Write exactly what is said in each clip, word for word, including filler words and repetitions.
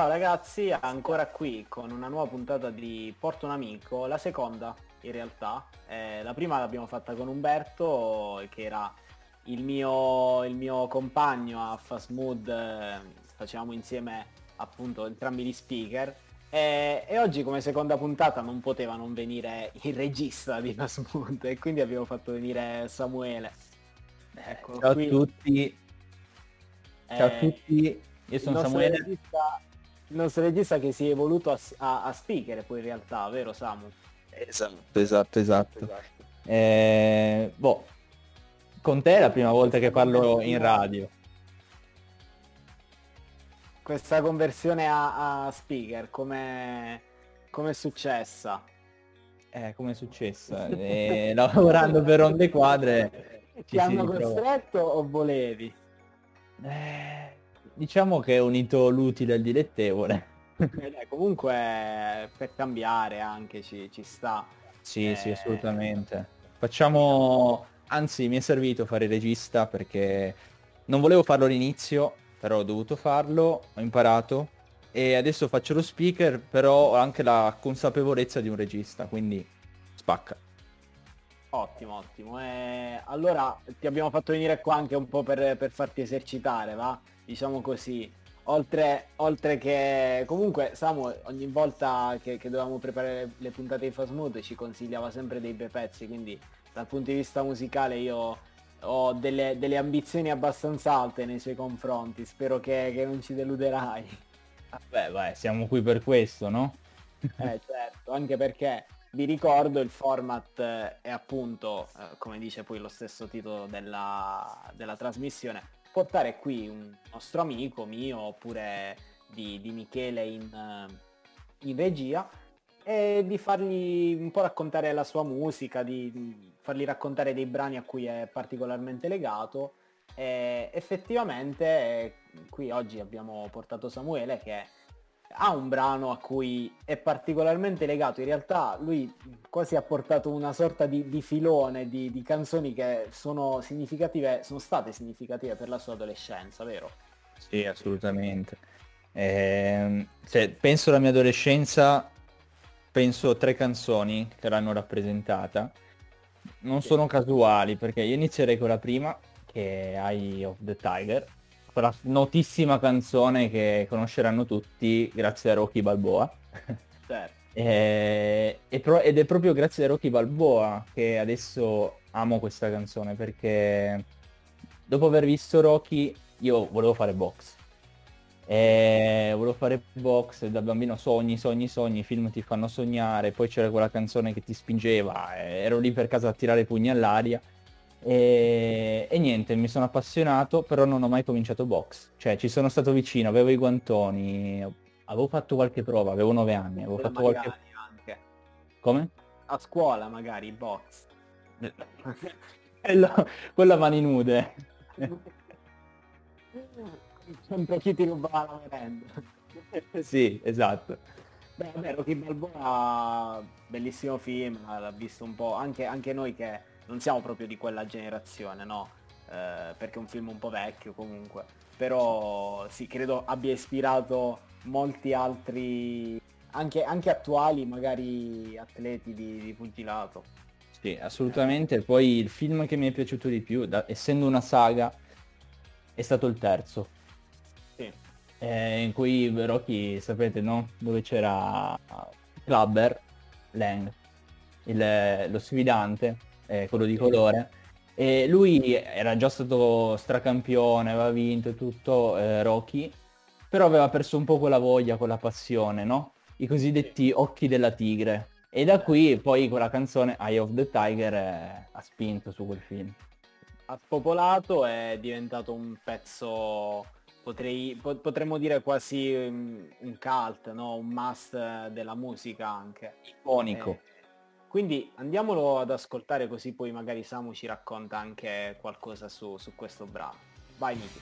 Ciao ragazzi, ancora qui con una nuova puntata di Porto un amico, la seconda in realtà. Eh, la prima l'abbiamo fatta con Umberto, che era il mio, il mio compagno a Fast Mood, eh, facevamo insieme appunto entrambi gli speaker. E, e oggi come seconda puntata non poteva non venire il regista di Fast Mood e quindi abbiamo fatto venire Samuele. Eccolo Ciao a qui. tutti, ciao a Eh, tutti, io il sono nostro Samuele. regista, il nostro regista che si è evoluto a, a, a speaker poi in realtà, vero Samu? Esatto, esatto, esatto. Eh, boh, con te è la prima volta che Questa parlo in conversione, radio. questa conversione a, a speaker, come è successa? Eh, come è successo? Eh, lavorando per Onde Quadre Ti ci si hanno ritrova. costretto o volevi? Eh, diciamo che è unito l'utile al dilettevole. Eh, dai, comunque per cambiare anche ci, ci sta. Sì, sì, Eh, assolutamente. sì, no. Facciamo, anzi, mi è servito fare il regista perché non volevo farlo all'inizio, però ho dovuto farlo, ho imparato e adesso faccio lo speaker, però ho anche la consapevolezza di un regista, quindi spacca. Ottimo, ottimo. Eh, allora ti abbiamo fatto venire qua anche un po' per, per farti esercitare, va? Diciamo così. Oltre, oltre che comunque Samu ogni volta che, che dovevamo preparare le, le puntate di Fast Mood ci consigliava sempre dei bei pezzi, quindi dal punto di vista musicale io ho delle, delle ambizioni abbastanza alte nei suoi confronti, spero che, che non ci deluderai. Vabbè, vai, siamo qui per questo, no? Eh certo, anche perché vi ricordo il format eh, è appunto, eh, come dice poi lo stesso titolo della, della trasmissione, portare qui un nostro amico mio oppure di, di Michele in, eh, in regia e di fargli un po' raccontare la sua musica, di, di fargli raccontare dei brani a cui è particolarmente legato. E effettivamente eh, qui oggi abbiamo portato Samuele che ha un brano a cui è particolarmente legato. In realtà lui quasi ha portato una sorta di, di filone di, di canzoni che sono significative, sono state significative per la sua adolescenza, vero? Sì, assolutamente. Ehm, se penso alla mia adolescenza, penso a tre canzoni che l'hanno rappresentata. Non Sì. sono casuali, perché io inizierei con la prima, che è Eye of the Tiger, quella notissima canzone che conosceranno tutti grazie a Rocky Balboa. Certo. E- e pro- ed è proprio grazie a Rocky Balboa che adesso amo questa canzone, perché dopo aver visto Rocky io volevo fare box. E volevo fare box da bambino, sogni, sogni, sogni, i film ti fanno sognare, poi c'era quella canzone che ti spingeva, e ero lì per casa a tirare i pugni all'aria e... e niente, mi sono appassionato, però non ho mai cominciato box, cioè ci sono stato vicino, avevo i guantoni, avevo fatto qualche prova, avevo nove anni, avevo Quella fatto qualche... magari anche. Come? A scuola magari, box. Quello, quello a mani nude. Sempre chi ti ruba la merenda. Sì, esatto. Beh, vabbè, Rocky Balboa, bellissimo film, l'ha visto un po', anche, anche noi che non siamo proprio di quella generazione, no? Eh, perché è un film un po' vecchio comunque, però sì, credo abbia ispirato molti altri, anche, anche attuali magari atleti di, di pugilato. Sì, assolutamente. Poi il film che mi è piaciuto di più, da- essendo una saga, è stato il terzo, Sì, eh, in cui Rocky, sapete, no? Dove c'era Clubber, Lang, il- lo sfidante, eh, quello di sì, colore, e lui era già stato stracampione, aveva vinto e tutto, eh, Rocky, però aveva perso un po' quella voglia, quella passione, no? I sì. cosiddetti occhi della tigre. E da Certo. qui poi quella canzone Eye of the Tiger eh, ha spinto su quel film. Ha spopolato, è diventato un pezzo, potrei, po- potremmo dire quasi un, un cult, no? Un must eh, della musica anche. Iconico. Eh, quindi andiamolo ad ascoltare così poi magari Samu ci racconta anche qualcosa su, su questo brano. Vai Miki.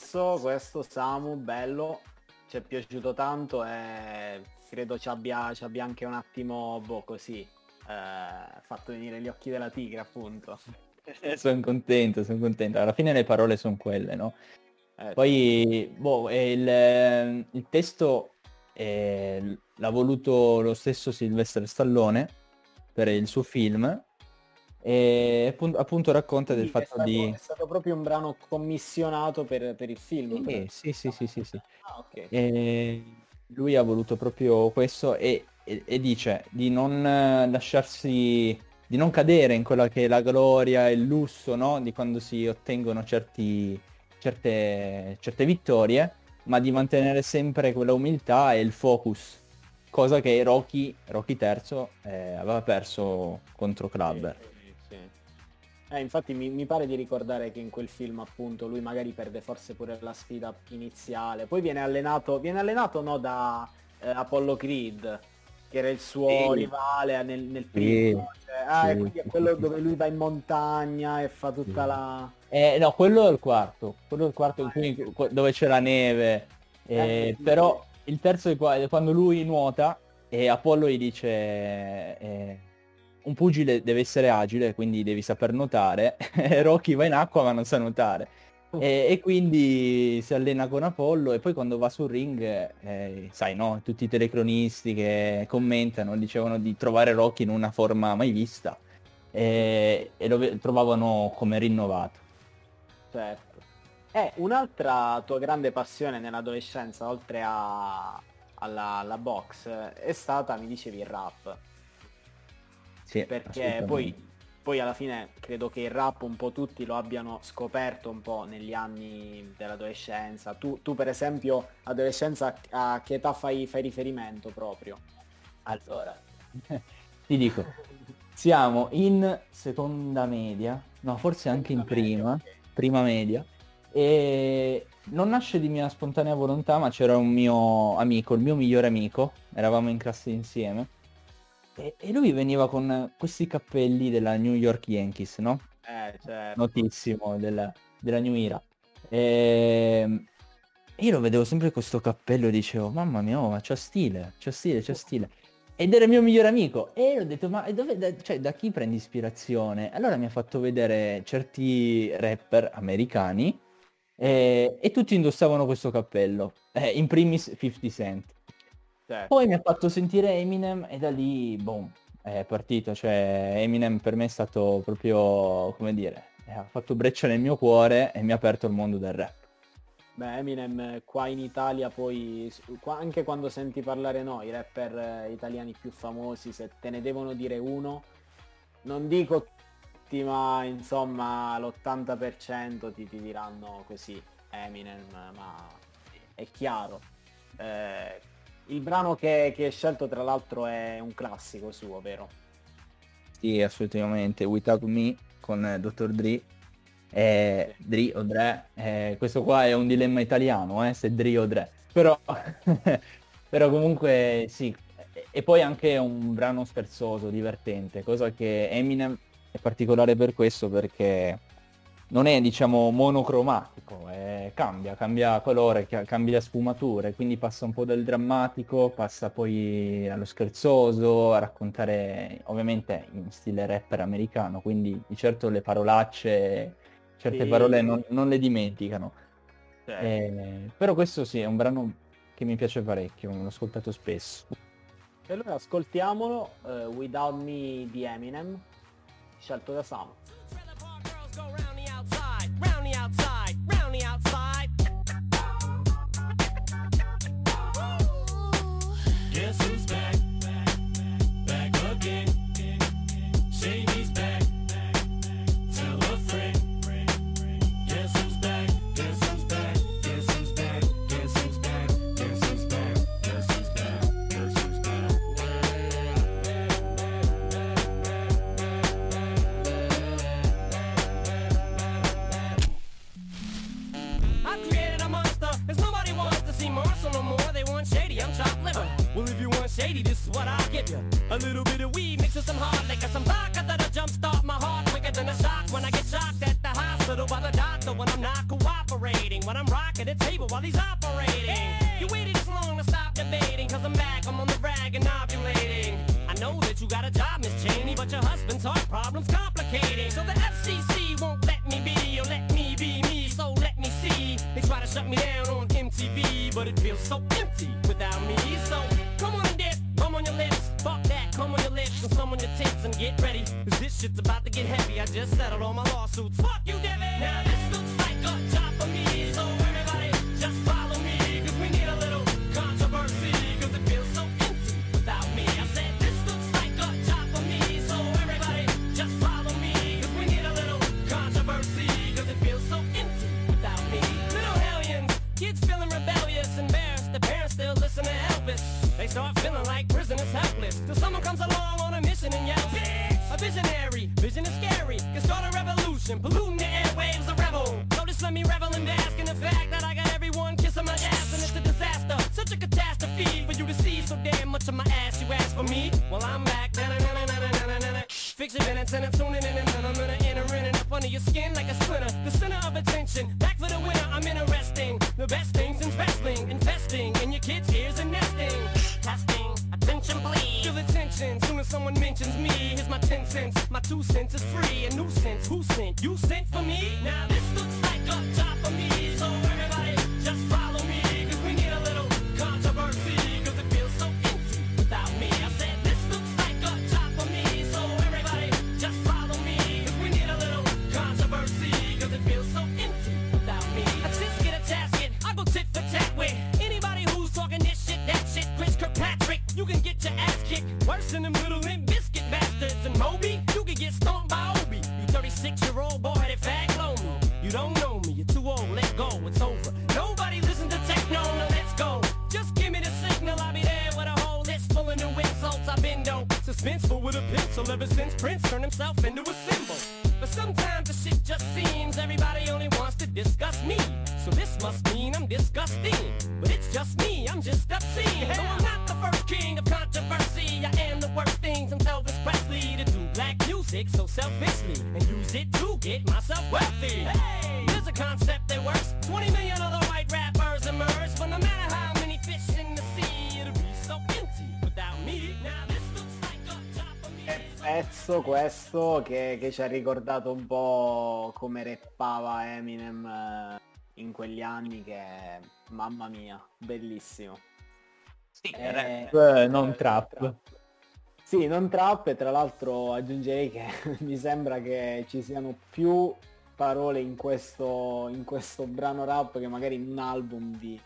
questo, questo Samu, bello, ci è piaciuto tanto e credo ci abbia, ci abbia anche un attimo, boh, così, eh, fatto venire gli occhi della tigre, appunto. sono contento, sono contento. Alla fine le parole sono quelle, no? Eh, Poi, boh, e il, il testo eh, l'ha voluto lo stesso Sylvester Stallone per il suo film e appunto, appunto racconta del quindi è fatto stato, di... è stato proprio un brano commissionato per, per il film. Sì, sì, sì, sì, sì, sì. Ah, ok. E lui ha voluto proprio questo e, e- e dice di non eh, lasciarsi, di non cadere in quella che è la gloria e il lusso, no? Di quando si ottengono certi, certe, certe vittorie, ma di mantenere sempre quella umiltà e il focus, cosa che Rocky, Rocky terzo eh, aveva perso contro Clubber. Sì, sì. Eh, infatti mi, mi pare di ricordare che in quel film appunto lui magari perde forse pure la sfida iniziale, poi viene allenato, viene allenato no da eh, Apollo Creed, che era il suo Sì. rivale nel, nel Sì, primo, cioè, ah, e sì, quindi è sì, quello sì, dove lui va in montagna e fa tutta sì. la... Eh, no, quello è il quarto, quello è il quarto in Ah, cui, ecco. que- dove c'è la neve, Eh, eh, sì, sì. però il terzo è qua- è quando lui nuota e Apollo gli dice eh, un pugile deve essere agile, quindi devi saper nuotare, e Rocky va in acqua ma non sa nuotare. E, e quindi si allena con Apollo e poi quando va sul ring, eh, sai no, tutti i telecronisti che commentano dicevano di trovare Rocky in una forma mai vista e, e lo ve- trovavano come rinnovato. Certo. Eh, un'altra tua grande passione nell'adolescenza, oltre a- alla, alla box, è stata, mi dicevi, il rap. Sì, Perché poi, assolutamente. poi alla fine credo che il rap un po' tutti lo abbiano scoperto un po' negli anni dell'adolescenza. Tu, tu per esempio, adolescenza, a che età fai, fai riferimento proprio? Allora, ti dico, siamo in seconda media, no, forse anche in Seconda media, prima, ok. prima media, e non nasce di mia spontanea volontà, ma c'era un mio amico, il mio migliore amico, eravamo in classe insieme, e, e lui veniva con questi cappelli della New York Yankees, no? Eh, certo. Notissimo, della, della New Era. E io lo vedevo sempre con questo cappello e dicevo, mamma mia, oh, ma c'ha stile, c'ha stile, c'ha stile. Ed era il mio migliore amico. E ho detto, ma dove, da, cioè, da chi prendi ispirazione? Allora mi ha fatto vedere certi rapper americani e, e tutti indossavano questo cappello. Eh, in primis fifty Cent. Poi Certo. mi ha fatto sentire Eminem e da lì, boom, è partito. Cioè, Eminem per me è stato proprio, come dire, eh, ha fatto breccia nel mio cuore e mi ha aperto il mondo del rap. Beh, Eminem eh, qua in Italia poi, s- qua- anche quando senti parlare noi, i rapper eh, italiani più famosi, se te ne devono dire uno, non dico tutti, ma insomma l'ottanta per cento ti, ti diranno così, Eminem, ma è chiaro. Eh, il brano che, che hai scelto tra l'altro è un classico suo, vero? Sì, assolutamente. Without Me con eh, dottor Dre. Eh, Sì. Dre o Dre. Eh, questo qua è un dilemma italiano, eh, se Dre o Dre. Però, però comunque sì. E e poi anche un brano scherzoso, divertente, cosa che Eminem è particolare per questo perché non è, diciamo, monocromatico, eh, cambia, cambia colore, ca- cambia sfumature, quindi passa un po' dal drammatico, passa poi allo scherzoso, a raccontare, ovviamente in stile rapper americano, quindi di certo le parolacce, certe parole Sì, non, non le dimenticano. certo. Eh, però questo sì, è un brano che mi piace parecchio, l'ho ascoltato spesso. E allora ascoltiamolo, eh, Without Me di Eminem, scelto da Sam. Trailer park girls go round the outside, round the outside, round the outside. Guess who's back? Back again. Shady's back. Tell a friend. Guess who's back? Guess who's back? Guess who's back? Guess who's back? Guess who's back? Guess who's back? Guess who's back? I've created a monster, cause nobody wants to see Marshall no more. They want shady, I'm chopped liver. Well, if you want shady, this is what I'll give you. A little bit of weed mixed with some hard liquor, some vodka that'll jumpstart my heart quicker than a shock when I get shocked at the hospital. hospital by the doctor when I'm not cooperating. When I'm rocking the table while he's operating. You waited this long to stop debating, cause I'm back, I'm on the rag and ovulating. I know that you got a job, Miss Cheney, but your husband's heart problem's complicating. So the F C C won't let me be, or let me be me, so let me see. They try to shut me down on M T V, but it feels so empty without me. So come on and dip, come on your lips, fuck that, come on your lips, and some on your tits, and get ready, cause this shit's about to get heavy. I just settled all my lawsuits, fuck you, Debbie. Now this looks like a job for me, so everybody just follow me, cause we need a little controversy, cause it feels so empty without me. I said this looks like a job for me, so everybody just follow me, cause we need a little controversy, cause it feels so empty without me. Little hellions, kids feeling rebellious, embarrassed, the parents still listen to Elvis. They start feeling like prisoners helpless, till someone comes along on a mission and yells, bitch! A visionary, vision is scary, can start a revolution, polluting the airwaves, a rebel. So just let me revel and bask in the fact that I got everyone kissing my ass, and it's a disaster, such a catastrophe for you to see so damn much of my ass. You ask for me, well I'm back. Na-na-na-na-na-na-na-na. Fix your minutes and I'm tuning in, and then I'm gonna enter in and up under your skin like a splinter. The center of attention, back for the winner. I'm interesting. The best things in wrestling, investing in your kids' ears and nesting. Testing, attention please. Feel the tension, soon as someone mentions me. Here's my ten cents, my two cents is free. A nuisance, who sent? You sent for me? Now this looks like a job for me, so everybody just follow me, cause we need a little controversy, cause it feels so empty without me. I said this looks like a job for me, so everybody just follow me, cause we need a little controversy, cause it feels so empty without me. A tisk get a tasket, I go tit for tat with anybody who's talking this shit, that shit. Chris Kirkpatrick, you can get your ass kicked worse than them little limp biscuit bastards. And Moby, you can get stomped by Obi. You thirty-six year old boy headed fag lonely. You don't know me, you're too old, let go, it's over. Nobody listen to techno, now let's go. Just give me the signal, I'll be there with a whole list full of new insults. I've been though suspenseful with a pencil ever since Prince turned himself into a symbol. But sometimes the shit just seems everybody only wants to discuss me. So this must mean I'm disgusting. But it's just me, I'm just obscene. So I'm not the first king of controversy. I am the worst thing since Elvis Presley to do black music so selfishly and use it to get myself wealthy. Hey, there's a concept that works. twenty million other white rappers emerge, but no matter how many fish in the sea, it'll be so empty without me. Now this looks like a job for me. Pezzo questo che, che ci ha ricordato un po' come rappava Eminem eh, in quegli anni, che mamma mia, bellissimo. Sì, Eh, Eh, non trap. Sì, non trap, e tra l'altro aggiungerei che mi sembra che ci siano più parole in questo, in questo brano rap che magari in un album di,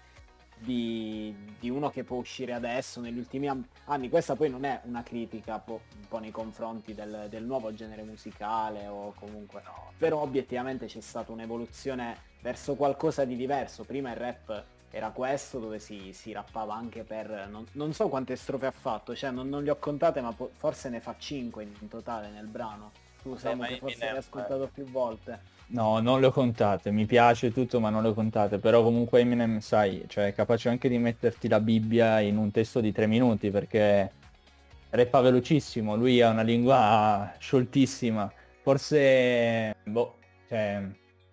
di, di uno che può uscire adesso, negli ultimi am- anni. Questa poi non è una critica po- un po' nei confronti del, del nuovo genere musicale o comunque no, però obiettivamente c'è stata un'evoluzione verso qualcosa di diverso. Prima il rap era questo, dove si, si rappava anche per... Non, non so quante strofe ha fatto, cioè non, non le ho contate, ma po- forse ne fa cinque in totale nel brano. Tu Samu, ma che forse Eminem, l'hai ascoltato più volte. No, non le ho contate, mi piace tutto ma non le ho contate, però comunque Eminem, sai, cioè è capace anche di metterti la Bibbia in un testo di tre minuti, perché rappa velocissimo, lui ha una lingua scioltissima, forse, boh, cioè,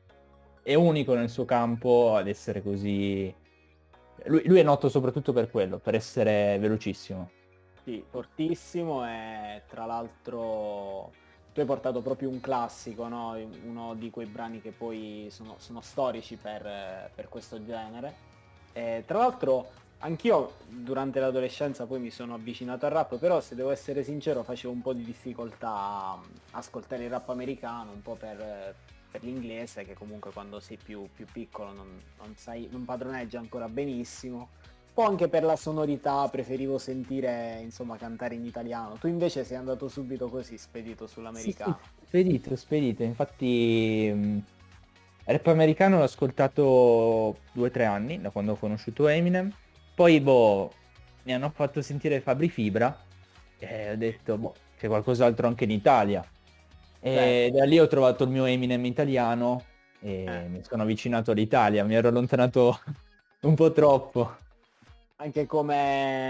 è unico nel suo campo ad essere così... Lui, lui è noto soprattutto per quello, per essere velocissimo. Sì, fortissimo, e tra l'altro tu hai portato proprio un classico, no? Uno di quei brani che poi sono, sono storici per, eh, per questo genere. E tra l'altro anch'io durante l'adolescenza poi mi sono avvicinato al rap, però se devo essere sincero facevo un po' di difficoltà a ascoltare il rap americano, un po' per, per l'inglese, che comunque quando sei più, più piccolo non, non sai, non padroneggi ancora benissimo. Un po' anche per la sonorità preferivo sentire, insomma, cantare in italiano. Tu invece sei andato subito così, spedito sull'americano. Sì, sì, spedito, spedito, infatti mh, rap americano l'ho ascoltato due o tre anni, da quando ho conosciuto Eminem, poi boh, mi hanno fatto sentire Fabri Fibra e ho detto, boh, c'è qualcos'altro anche in Italia. E Certo. da lì ho trovato il mio Eminem italiano e Eh. mi sono avvicinato all'Italia, mi ero allontanato un po' troppo. Anche come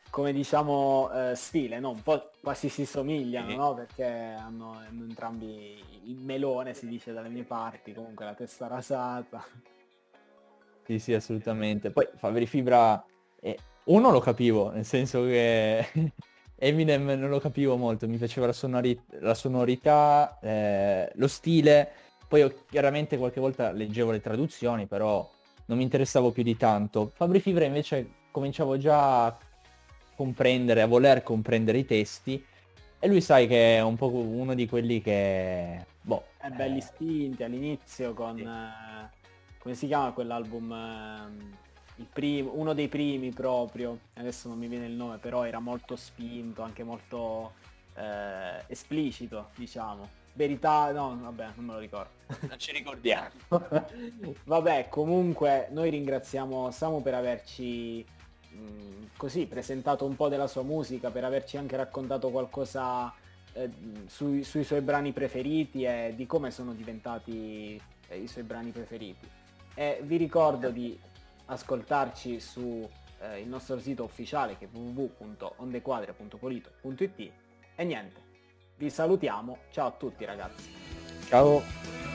come diciamo eh, stile, no? Un po' quasi si somigliano, Sì. no? Perché hanno, hanno entrambi il melone, si dice dalle mie parti, comunque la testa rasata. Sì, sì, assolutamente. Poi Fabri Fibra, eh, uno lo capivo, nel senso che Eminem non lo capivo molto, mi piaceva la, sonori- la sonorità, eh, lo stile, poi io chiaramente qualche volta leggevo le traduzioni, però non mi interessavo più di tanto. Fabri Fibra invece cominciavo già a comprendere, a voler comprendere i testi, e lui sai che è un po' uno di quelli che, boh, È belli eh, spinti all'inizio con... sì. eh, come si chiama quell'album? ehm, il primo, uno dei primi proprio, adesso non mi viene il nome, però era molto spinto, anche molto eh, esplicito, diciamo. Verità, no, vabbè, non me lo ricordo. Non ci ricordiamo. Vabbè, comunque noi ringraziamo Samu per averci mh, così presentato un po' della sua musica, per averci anche raccontato qualcosa eh, sui, sui suoi brani preferiti e di come sono diventati eh, i suoi brani preferiti. E vi ricordo di ascoltarci su eh, il nostro sito ufficiale che è w w w punto ondequadre punto polito punto it e niente, vi salutiamo, ciao a tutti ragazzi. Ciao.